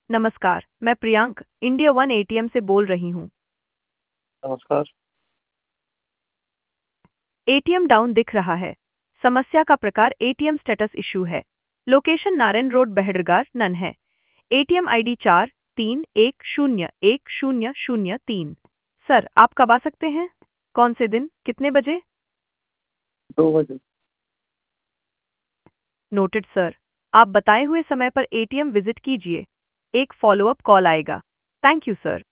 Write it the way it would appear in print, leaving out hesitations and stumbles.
नमस्कार, मैं Priyank India one ATM से बोल रही हूँ। नमस्कार। एटीएम डाउन दिख रहा है। समस्या का प्रकार एटीएम स्टेटस इशू है। लोकेशन नारायण रोड बहड़गार नन है। ATM ID 43101003। सर, आप कब आ सकते हैं? कौन से दिन, कितने बजे? 2 बजे। Noted sir. आप बताए हुए समय पर एटीएम विजिट कीजिए। एक फॉलोअप कॉल आएगा। Thank you sir.